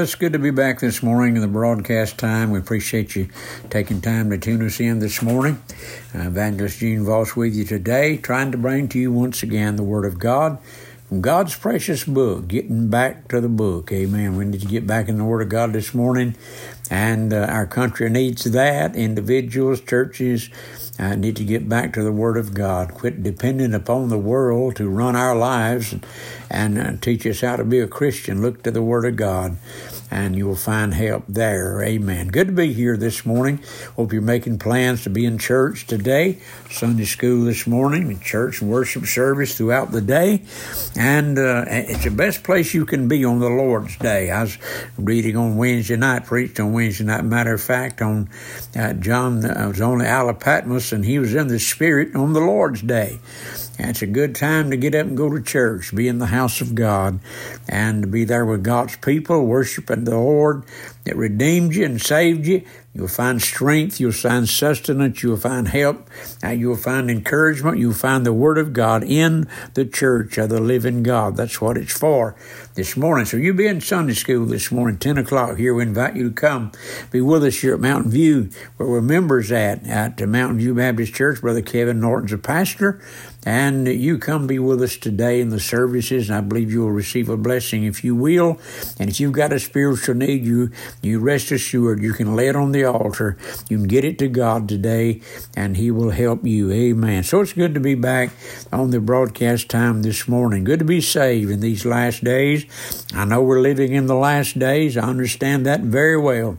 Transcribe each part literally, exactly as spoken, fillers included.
it's good to be back this morning in the broadcast time. We appreciate you taking time to tune us in this morning. Uh, Evangelist Gene Voss with you today, trying to bring to you once again the Word of God from God's precious book, getting back to the book. Amen. We need to get back in the Word of God this morning, and uh, our country needs that. Individuals, churches uh, need to get back to the Word of God. Quit depending upon the world to run our lives and, and uh, teach us how to be a Christian. Look to the Word of God, and you will find help there. Amen. Good to be here this morning. Hope you're making plans to be in church today. Sunday school this morning, and church and worship service throughout the day. And uh, it's the best place you can be on the Lord's Day. I was reading on Wednesday night, preached on Wednesday night. Matter of fact, on uh, John uh, was on the Isle of Patmos, and he was in the Spirit on the Lord's Day. And it's a good time to get up and go to church, be in the house of God, and to be there with God's people, worshiping the Lord that redeemed you and saved you. You'll find strength, you'll find sustenance, you'll find help, uh, you'll find encouragement, you'll find the Word of God in the church of the living God. That's what it's for this morning. So you'll be in Sunday school this morning, ten o'clock here. We invite you to come be with us here at Mountain View, where we're members at, at the Mountain View Baptist Church. Brother Kevin Norton's a pastor. And you come be with us today in the services, and I believe you will receive a blessing if you will. And if you've got a spiritual need, you you rest assured you can lay it on the altar. You can get it to God today, and He will help you. Amen. So it's good to be back on the broadcast time this morning. Good to be saved in these last days. I know we're living in the last days. I understand that very well.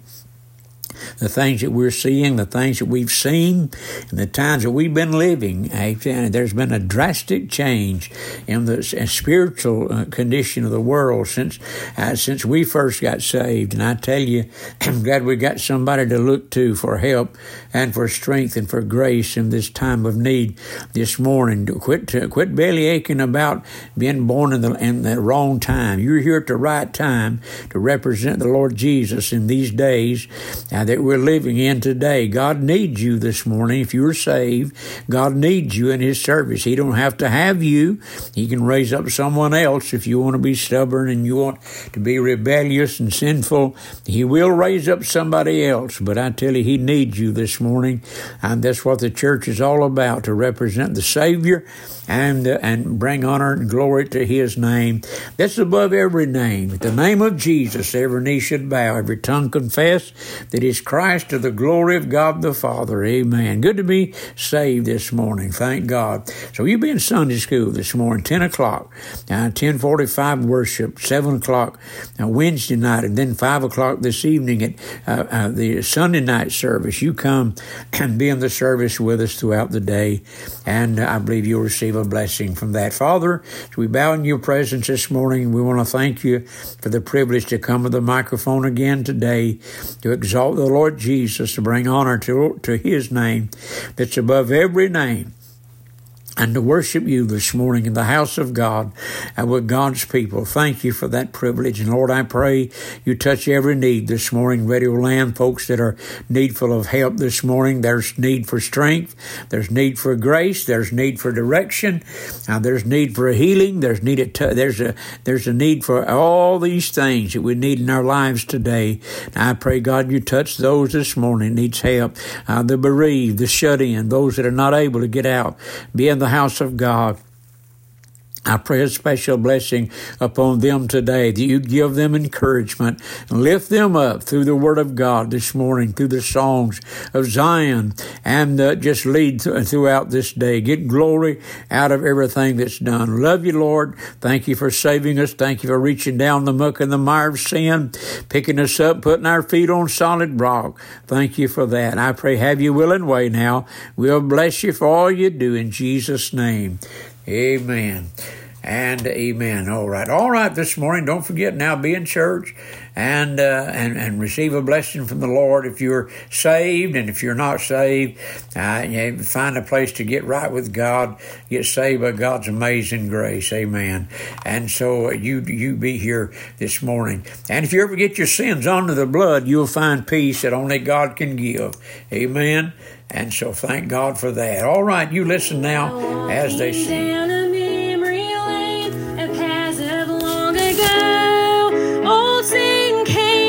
The things that we're seeing, the things that we've seen, and the times that we've been living, there's been a drastic change in the spiritual condition of the world since uh, since we first got saved. And I tell you, I'm glad we got somebody to look to for help and for strength and for grace in this time of need this morning. Quit to, quit belly aching about being born in the, in the wrong time. You're here at the right time to represent the Lord Jesus in these days Uh, that we're living in today. God needs you this morning. If you're saved, God needs you in His service. He don't have to have you. He can raise up someone else if you want to be stubborn and you want to be rebellious and sinful. He will raise up somebody else. But I tell you, He needs you this morning. And that's what the church is all about, to represent the Savior and uh, and bring honor and glory to His name. That's above every name. At the name of Jesus, every knee should bow, every tongue confess that is Christ, to the glory of God the Father. Amen. Good to be saved this morning. Thank God. So you be in Sunday school this morning, ten o'clock, uh, ten forty-five worship, seven o'clock uh, Wednesday night, and then five o'clock this evening at uh, uh, the Sunday night service. You come and be in the service with us throughout the day, and uh, I believe you'll receive a blessing from that. Father, as we bow in your presence this morning, we want to thank you for the privilege to come to the microphone again today, to exalt the Lord Jesus, to bring honor to, to His name that's above every name, and to worship you this morning in the house of God and with God's people. Thank you for that privilege. And Lord, I pray you touch every need this morning. Radio Land, folks that are needful of help this morning. There's need for strength. There's need for grace. There's need for direction. Uh, there's need for healing. There's need a t- there's a there's a need for all these things that we need in our lives today. And I pray, God, you touch those this morning needs help. Uh, the bereaved, the shut in, those that are not able to get out, be in the house of God. I pray a special blessing upon them today, that you give them encouragement and lift them up through the Word of God this morning, through the songs of Zion, and uh, just lead th- throughout this day. Get glory out of everything that's done. Love you, Lord. Thank you for saving us. Thank you for reaching down the muck and the mire of sin, picking us up, putting our feet on solid rock. Thank you for that. I pray, have your will and way now. We'll bless you for all you do in Jesus' name. Amen and amen. All right. All right. This morning, don't forget now, be in church and, uh, and, and receive a blessing from the Lord. If you're saved, and if you're not saved, uh, you find a place to get right with God, get saved by God's amazing grace. Amen. And so you, you be here this morning. And if you ever get your sins under the blood, you'll find peace that only God can give. Amen. And so thank God for that. All right, you listen now as they sing. Down a memory lane, a past of long ago, old sin came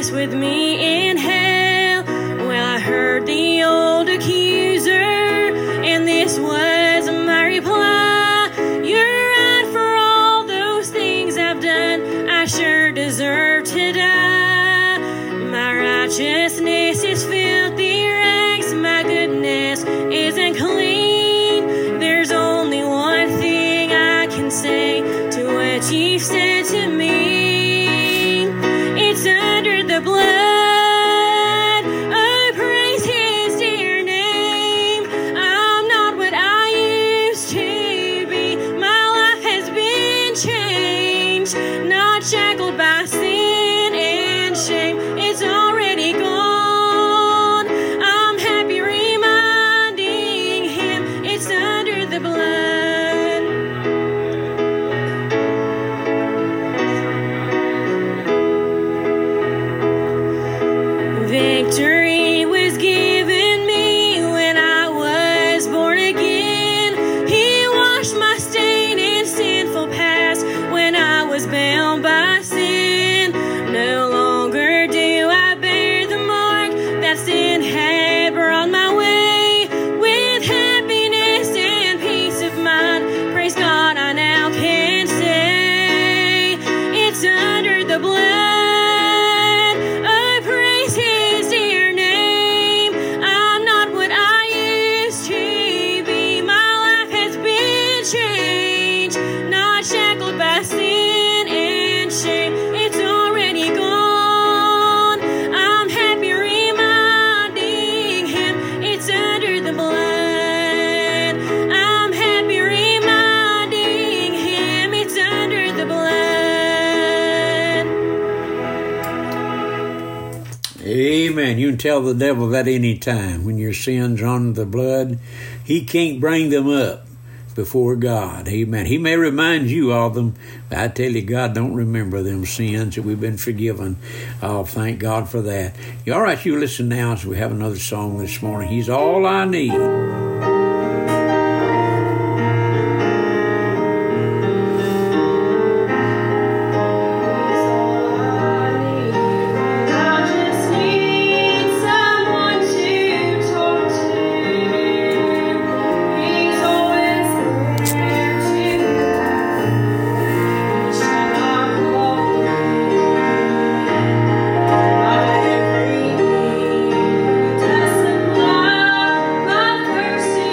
place with me in hell. Well, I heard the old accuser, and this was my reply. You're right for all those things I've done. I sure deserve to die. My righteousness is filthy rags. My goodness isn't clean. There's only one thing I can say to what you've said to me. It's under the blood. Shackled by sin and shame, it's already gone. I'm happy reminding him it's under the blood. Victory was given me when I was born again. He washed my stain and sinful past when I was bound by Amen. You can tell the devil that any time. When your sins are under the blood, he can't bring them up before God. Amen. He may remind you of them, but I tell you, God don't remember them sins that we've been forgiven. Oh, thank God for that. You all right? You listen now as we have another song this morning. He's all I need. Mercy.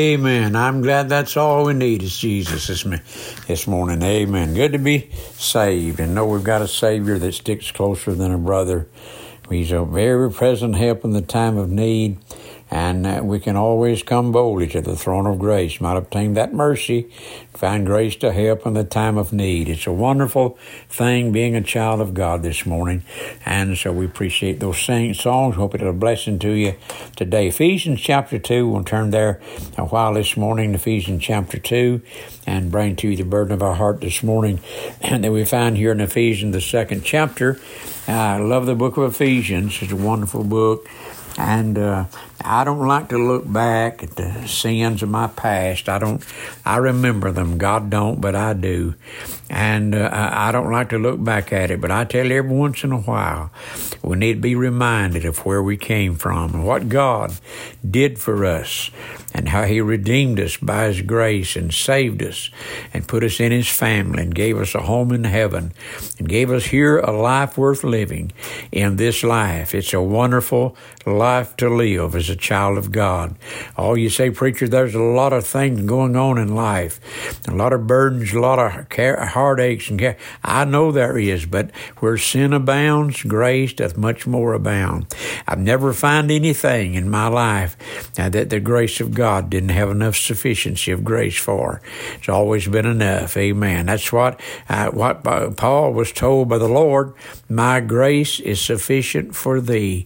Amen. I'm glad that's all we need is Jesus this, this morning. Amen. Good to be saved and know we've got a Savior that sticks closer than a brother. He's a very present help in the time of need. And uh, we can always come boldly to the throne of grace, might obtain that mercy, find grace to help in the time of need. It's a wonderful thing being a child of God this morning. And so we appreciate those sing songs. Hope it's a blessing to you today. Ephesians chapter two, we'll turn there a while this morning, Ephesians chapter two, and bring to you the burden of our heart this morning. And that we find here in Ephesians, the second chapter. Uh, I love the book of Ephesians. It's a wonderful book. And uh, I don't like to look back at the sins of my past. I don't. I remember them. God don't, but I do. And uh, I don't like to look back at it. But I tell you, every once in a while, we need to be reminded of where we came from and what God did for us and how He redeemed us by His grace and saved us and put us in His family and gave us a home in heaven and gave us here a life worth living in this life. It's a wonderful life to live as a child of God. Oh, you say, preacher, there's a lot of things going on in life, a lot of burdens, a lot of care, heartaches and care. I know there is, but where sin abounds, grace doth much more abound. I've never found anything in my life uh, that the grace of God didn't have enough sufficiency of grace for. It's always been enough. Amen. That's what uh, what Paul was told by the Lord. My grace is sufficient for thee.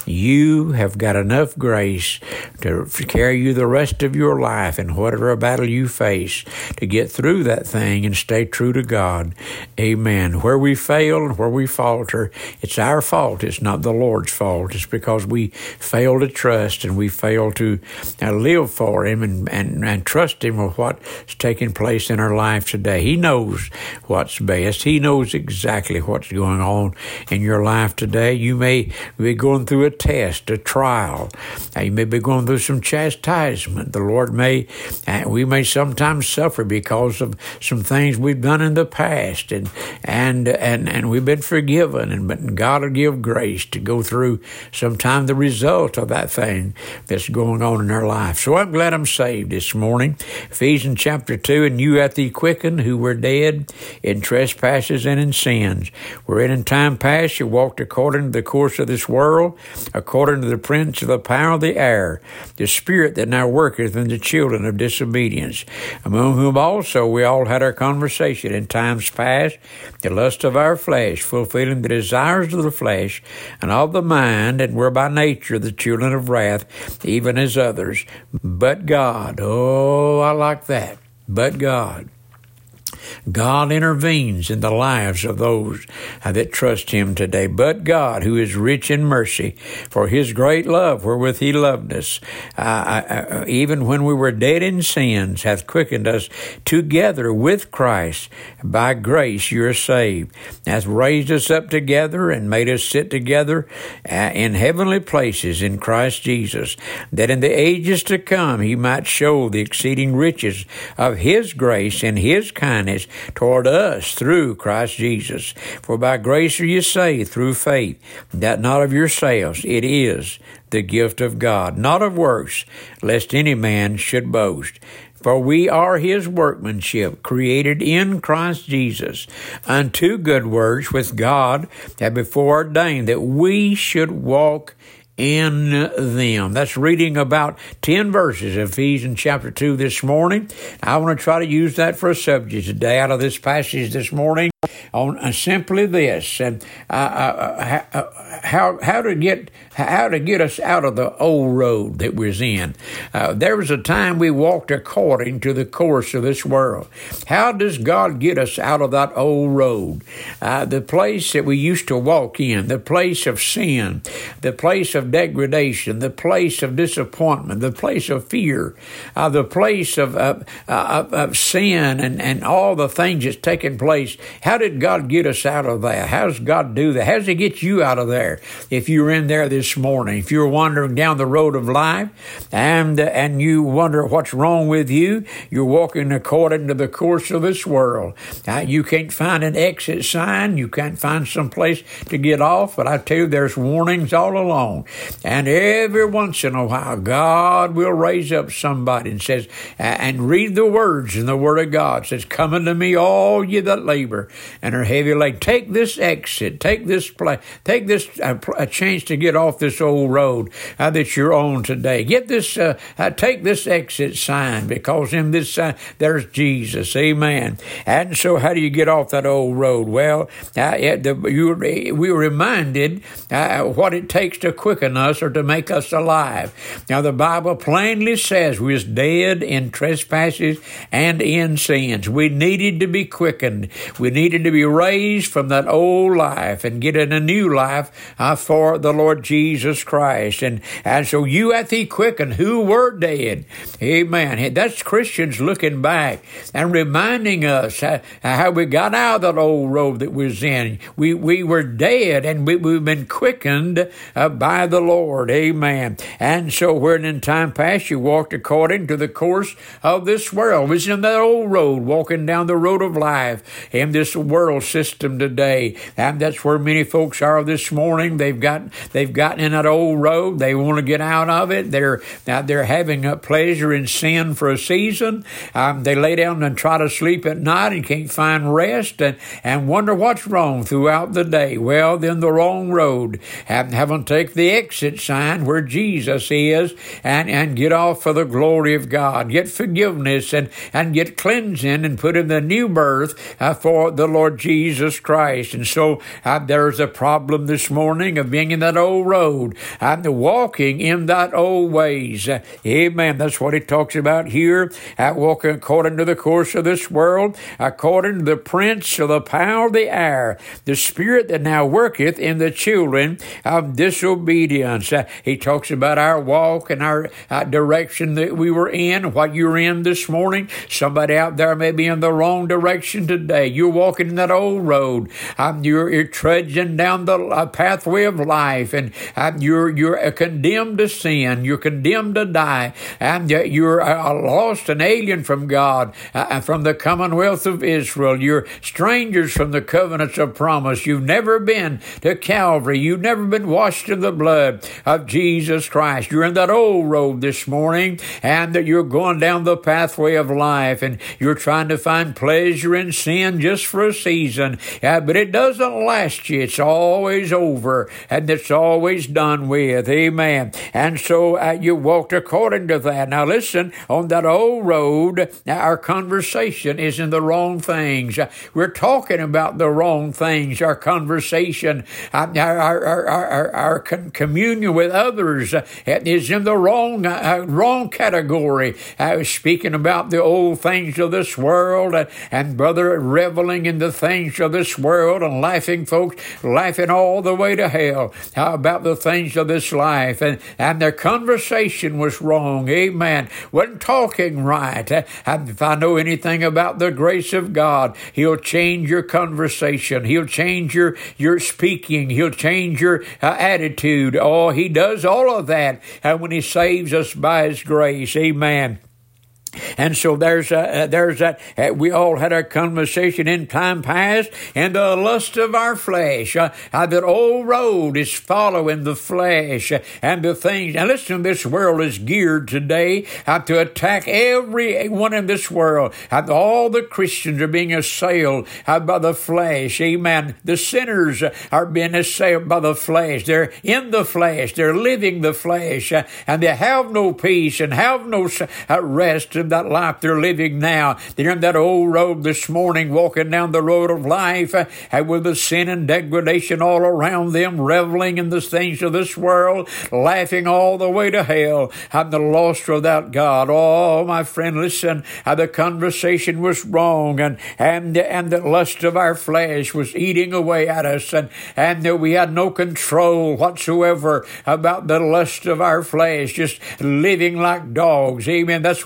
You have got enough grace to carry you the rest of your life in whatever battle you face to get through that thing and stay true to God. Amen. Where we fail and where we falter, it's our fault. It's not the Lord's fault. It's because we fail to trust and we fail to uh, live for Him and, and, and trust Him with what's taking place in our life today. He knows what's best. He knows exactly what's going on in your life today. You may be going through a test, a trial. Uh, you may be going through some chastisement. The Lord may, uh, we may sometimes suffer because of some things we've done in the past, and and and, and we've been forgiven, and but God will give grace to go through sometime the result of that thing that's going on in our life. So I'm glad I'm saved this morning. Ephesians chapter two, and you hath He quickened who were dead in trespasses and in sins, wherein in time past you walked according to the course of this world, according to the prince of the power of the air, the spirit that now worketh in the children of disobedience, among whom also we all had our conversation in times past, the lust of our flesh, fulfilling the desires of the flesh and of the mind, and were by nature the children of wrath, even as others. But God, oh, I like that, but God. God intervenes in the lives of those that trust Him today. But God, who is rich in mercy, for His great love wherewith He loved us, uh, uh, even when we were dead in sins, hath quickened us together with Christ. By grace you are saved, hath raised us up together and made us sit together uh, in heavenly places in Christ Jesus, that in the ages to come He might show the exceeding riches of His grace and His kindness toward us through Christ Jesus. For by grace are you saved through faith, that not of yourselves, it is the gift of God, not of works, lest any man should boast. For we are His workmanship, created in Christ Jesus, unto good works which God had before ordained that we should walk in them. That's reading about ten verses of Ephesians chapter two this morning. I want to try to use that for a subject today out of this passage this morning on uh, simply this, and uh, uh, uh, how how to get how to get us out of the old road that we're in. Uh, there was a time we walked according to the course of this world. How does God get us out of that old road? Uh, the place that we used to walk in, the place of sin, the place of degradation, the place of disappointment, the place of fear, uh, the place of, uh, uh, of sin and, and all the things that's taken place. How did God get us out of that? How does God do that? How does He get you out of there? If you're in there this morning, if you're wandering down the road of life and, and you wonder what's wrong with you, you're walking according to the course of this world. Uh, you can't find an exit sign. You can't find some place to get off. But I tell you, there's warnings all along. And every once in a while, God will raise up somebody and says, and read the words in the Word of God. It says, come unto me, all ye that labor and are heavy laden. Take this exit. Take this play. Take this uh, a chance to get off this old road uh, that you're on today. Get this. Uh, uh, take this exit sign, because in this sign there's Jesus. Amen. And so, how do you get off that old road? Well, uh, the, you, we were reminded uh, what it takes to quicken us or to make us alive. Now, the Bible plainly says we was dead in trespasses and in sins. We needed to be quickened. We needed to be raised from that old life and get in a new life uh, for the Lord Jesus Christ. And, and so you hath he quickened who were dead. Amen. That's Christians looking back and reminding us how, how we got out of that old road that we was in. We, we were dead, and we, we've been quickened uh, by the Lord. Amen. And so where in time past you walked according to the course of this world, was in that old road, walking down the road of life in this world system today. And that's where many folks are this morning. They've got they've gotten in that old road. They want to get out of it. They're now they're having a pleasure in sin for a season. Um, they lay down and try to sleep at night and can't find rest, and, and wonder what's wrong throughout the day. Well, then the wrong road. Have, have them take the exit sign where Jesus is, and, and get off for the glory of God. Get forgiveness and, and get cleansing and put in the new birth uh, for the Lord Jesus Christ. And so uh, there's a problem this morning of being in that old road and walking in that old ways. Uh, amen. That's what he talks about here. Uh, walking according to the course of this world, according to the prince of the power of the air, the spirit that now worketh in the children of disobedience. Uh, he talks about our walk and our uh, direction that we were in, what you're in this morning. Somebody out there may be in the wrong direction today. You're walking in that old road. Um, you're, you're trudging down the uh, pathway of life, and um, you're you're uh, condemned to sin. You're condemned to die, and uh, you're uh, lost and alien from God uh, and from the commonwealth of Israel. You're strangers from the covenants of promise. You've never been to Calvary. You've never been washed in the blood of Jesus Christ. You're in that old road this morning, and that you're going down the pathway of life, and you're trying to find pleasure in sin just for a season. Uh, but it doesn't last you. It's always over, and it's always done with. Amen. And so uh, you walked according to that. Now listen, on that old road, our conversation is in the wrong things. Uh, we're talking about the wrong things. Our conversation, uh, our, our, our, our, our communion with others uh, is in the wrong, uh, wrong category. I was speaking about the old things of this world, uh, and brother reveling in the things of this world, and laughing folks, laughing all the way to hell uh, about the things of this life. And, and their conversation was wrong. Amen. Wasn't talking right. Uh, if I know anything about the grace of God, he'll change your conversation. He'll change your, your speaking. He'll change your uh, attitude. Oh, he does all of that uh, when he saves us by his grace. Amen. And so there's a, there's that. Uh, we all had our conversation in time past, and the lust of our flesh. Uh, uh, that old road is following the flesh uh, and the things. And listen, this world is geared today uh, to attack everyone in this world. Uh, all the Christians are being assailed uh, by the flesh. Amen. The sinners are being assailed by the flesh. They're in the flesh. They're living the flesh, uh, and they have no peace and have no uh, rest in that life they're living now. They're in that old road this morning, walking down the road of life, uh, with the sin and degradation all around them, reveling in the things of this world, laughing all the way to hell. I'm the lost without God. Oh, my friend, listen, uh, the conversation was wrong, and and and the lust of our flesh was eating away at us, and and uh, we had no control whatsoever about the lust of our flesh, just living like dogs. Amen. That's the way folks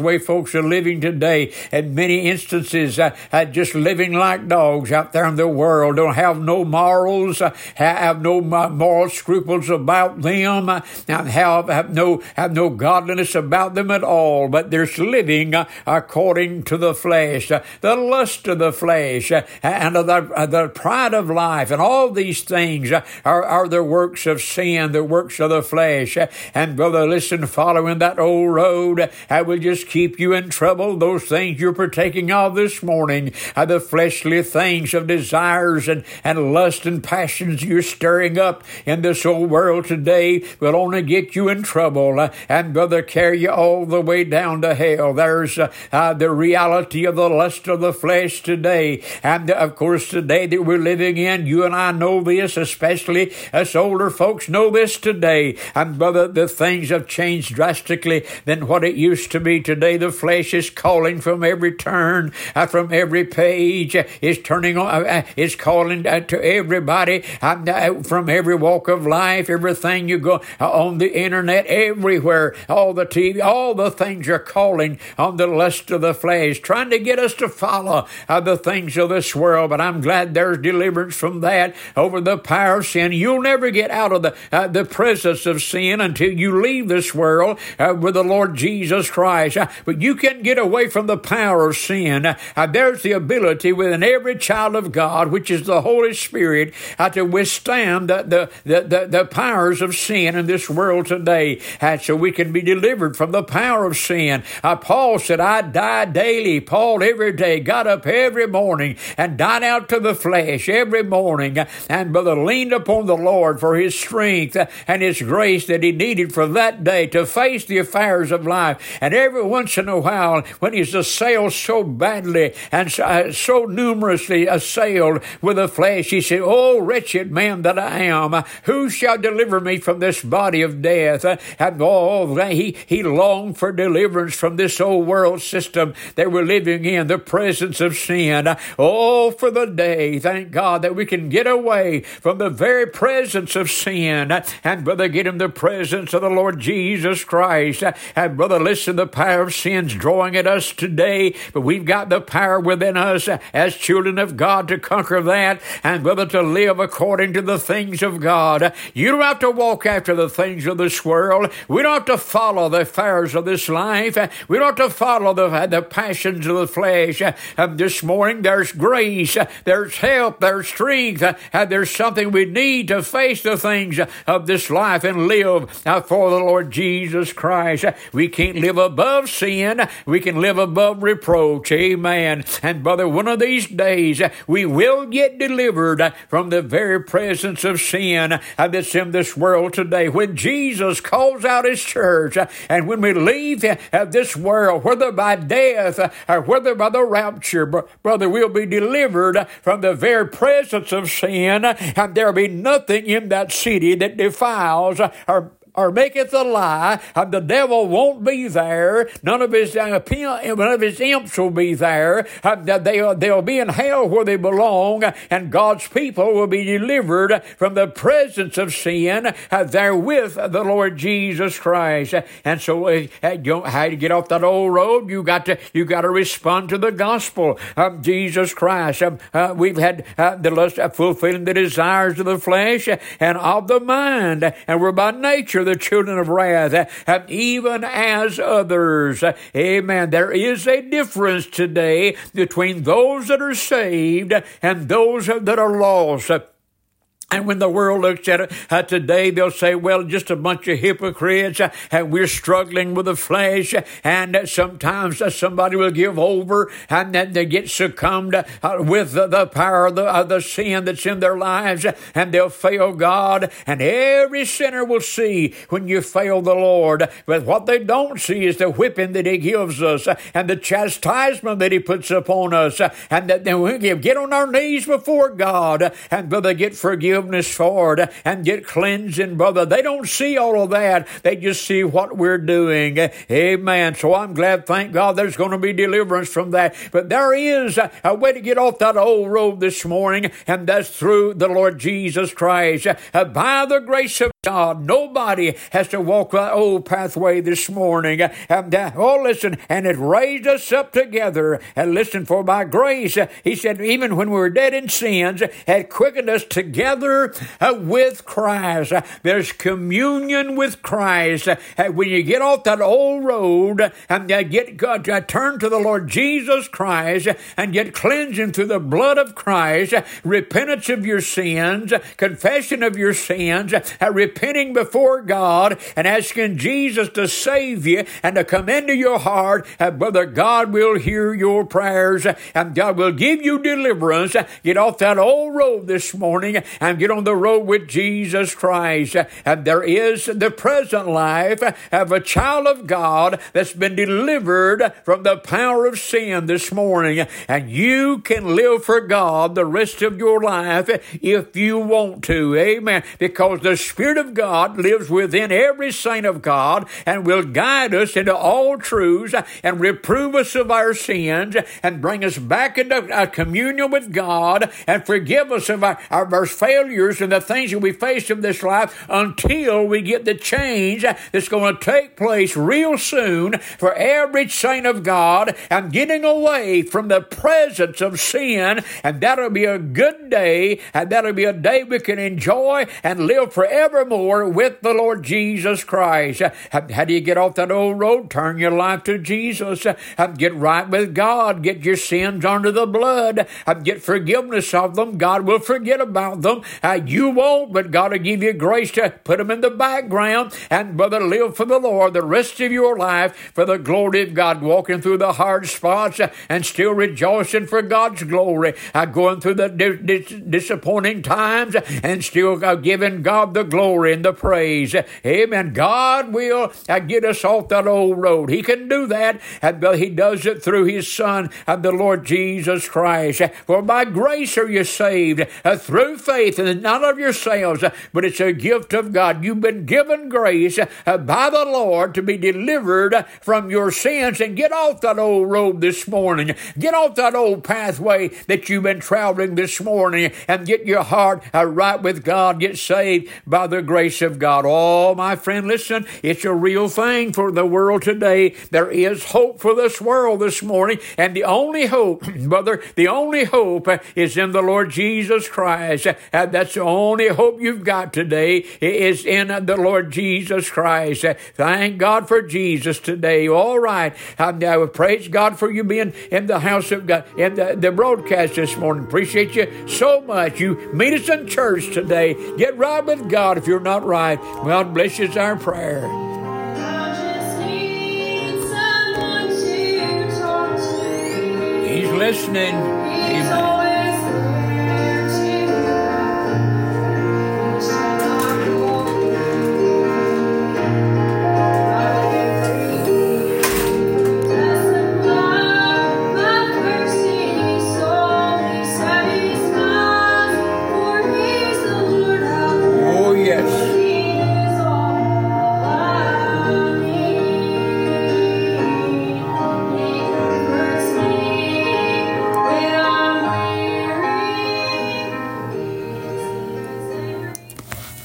folks are living today in many instances, uh, uh, just living like dogs out there in the world, don't have no morals, uh, have no moral scruples about them, uh, have, have no have no godliness about them at all, but they're living uh, according to the flesh, uh, the lust of the flesh, uh, and of the, uh, the pride of life, and all these things uh, are, are the works of sin, the works of the flesh. Uh, and brother, listen, following that old road, uh, I will just keep you in trouble. Those things you're partaking of this morning, uh, the fleshly things of desires and, and lust and passions you're stirring up in this old world today, will only get you in trouble, uh, and brother, carry you all the way down to hell. There's uh, uh, the reality of the lust of the flesh today, and uh, of course today that we're living in, you and I know this, especially us older folks know this today, and brother, the things have changed drastically than what it used to be. Today the flesh is calling from every turn, uh, from every page, uh, is turning on, uh, uh, is calling uh, to everybody, uh, uh, from every walk of life, everything you go uh, on the internet, everywhere, all the T V, all the things are calling on the lust of the flesh, trying to get us to follow uh, the things of this world. But I'm glad there's deliverance from that over the power of sin. You'll never get out of the uh, the presence of sin until you leave this world uh, with the Lord Jesus Christ. Uh, but you can get away from the power of sin. Uh, there's the ability within every child of God, which is the Holy Spirit, uh, to withstand the, the, the, the, the powers of sin in this world today. Uh, so we can be delivered from the power of sin. Uh, Paul said, I die daily. Paul every day got up every morning and died out to the flesh every morning, and brother leaned upon the Lord for his strength and his grace that he needed for that day to face the affairs of life. And every once in a while, when he's assailed so badly and so, uh, so numerously assailed with the flesh, he said, oh, wretched man that I am, who shall deliver me from this body of death? And oh, he, he longed for deliverance from this old world system that we're living in, the presence of sin. Oh, for the day, thank God, that we can get away from the very presence of sin and, brother, get in the presence of the Lord Jesus Christ. And, brother, listen, the power of sin's drawing at us today, but we've got the power within us as children of God to conquer that, and, brother, to live according to the things of God. You don't have to walk after the things of this world. We don't have to follow the affairs of this life. We don't have to follow the, the passions of the flesh. And this morning, there's grace, there's help, there's strength, and there's something we need to face the things of this life and live for the Lord Jesus Christ. We can't live above sin. We can live above reproach. Amen. And brother, one of these days, we will get delivered from the very presence of sin that's in this world today. When Jesus calls out his church, and when we leave this world, whether by death or whether by the rapture, brother, we'll be delivered from the very presence of sin, and there'll be nothing in that city that defiles or or maketh a lie, and the devil won't be there. None of his uh, none of his imps will be there. Uh, they'll, they'll be in hell where they belong, and God's people will be delivered from the presence of sin uh, there with the Lord Jesus Christ. And so, uh, you don't have to get off that old road. You got to you got to respond to the gospel of Jesus Christ. Um, uh, we've had uh, the lust of fulfilling the desires of the flesh and of the mind, and we're by nature the children of wrath, even as others. Amen. There is a difference today between those that are saved and those that are lost. And when the world looks at it uh, today, they'll say, well, just a bunch of hypocrites, uh, and we're struggling with the flesh, and uh, sometimes uh, somebody will give over, and then they get succumbed uh, with the, the power of the, uh, the sin that's in their lives, uh, and they'll fail God, and every sinner will see when you fail the Lord. But what they don't see is the whipping that he gives us, uh, and the chastisement that he puts upon us, uh, and that then we get on our knees before God, uh, and brother, get forgiven for it and get cleansing, brother. They don't see all of that. They just see what we're doing. Amen. So I'm glad, thank God, there's going to be deliverance from that. But there is a, a way to get off that old road this morning, and that's through the Lord Jesus Christ. Uh, by the grace of God, nobody has to walk that old pathway this morning. And, uh, oh, listen, and it raised us up together. And listen, for by grace, uh, he said, even when we were dead in sins, had quickened us together uh, with Christ. Uh, there's communion with Christ. Uh, when you get off that old road and uh, get God, uh, turn to the Lord Jesus Christ uh, and get cleansing through the blood of Christ, uh, repentance of your sins, uh, confession of your sins, uh, repenting before God and asking Jesus to save you and to come into your heart, and brother, God will hear your prayers and God will give you deliverance. Get off that old road this morning and get on the road with Jesus Christ. And there is the present life of a child of God that's been delivered from the power of sin this morning. And you can live for God the rest of your life if you want to. Amen. Because the Spirit of God lives within every saint of God and will guide us into all truths and reprove us of our sins and bring us back into a communion with God and forgive us of our, our, our failures and the things that we face in this life until we get the change that's going to take place real soon for every saint of God and getting away from the presence of sin. And that'll be a good day, and that'll be a day we can enjoy and live forevermore with the Lord Jesus Christ. How do you get off that old road? Turn your life to Jesus. Get right with God. Get your sins under the blood. Get forgiveness of them. God will forget about them. You won't, but God will give you grace to put them in the background and, brother, live for the Lord the rest of your life for the glory of God, walking through the hard spots and still rejoicing for God's glory, going through the dis- dis- disappointing times and still giving God the glory and the praise. Amen. God will uh, get us off that old road. He can do that, and uh, He does it through His Son and the Lord Jesus Christ. For by grace are you saved uh, through faith, and not of yourselves, uh, but it's a gift of God. You've been given grace uh, by the Lord to be delivered from your sins, and get off that old road this morning. Get off that old pathway that you've been traveling this morning, and get your heart uh, right with God. Get saved by the grace of God. Oh, my friend, listen, it's a real thing for the world today. There is hope for this world this morning, and the only hope, brother, the only hope is in the Lord Jesus Christ. And that's the only hope you've got today, is in the Lord Jesus Christ. Thank God for Jesus today. All right. And I praise God for you being in the house of God, in the, the broadcast this morning. Appreciate you so much. You meet us in church today. Get right with God if you're not right. God bless you is our prayer. He's listening.